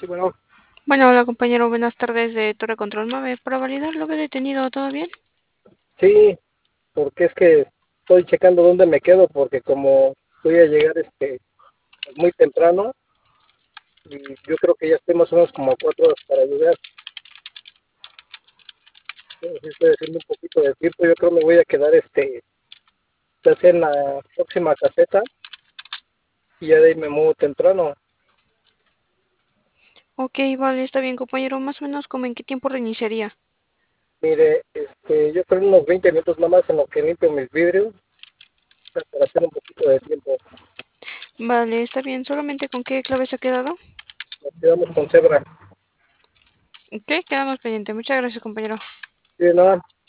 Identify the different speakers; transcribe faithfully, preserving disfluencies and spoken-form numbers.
Speaker 1: bueno,
Speaker 2: Bueno, hola compañero, buenas tardes de Torre Control nueve. Para validar lo que he detenido, ¿todo bien?
Speaker 1: sí, porque es que estoy checando dónde me quedo, porque como voy a llegar este pues, muy temprano, y yo creo que ya estoy más o menos como a cuatro horas para llegar. Pero sí estoy haciendo un poquito de tiempo, yo creo que me voy a quedar este, ya sea en la próxima caseta, y ya de ahí me muevo temprano.
Speaker 2: Ok, vale, está bien compañero, más o menos como en qué tiempo reiniciaría.
Speaker 1: Mire, este, yo creo unos veinte minutos nada más en lo que limpio mis vidrios, para hacer un poquito de tiempo.
Speaker 2: Vale, está bien, solamente con qué clave se ha quedado.
Speaker 1: Nos quedamos con cebra.
Speaker 2: Ok, quedamos pendiente. Muchas gracias compañero.
Speaker 1: Sí, nada,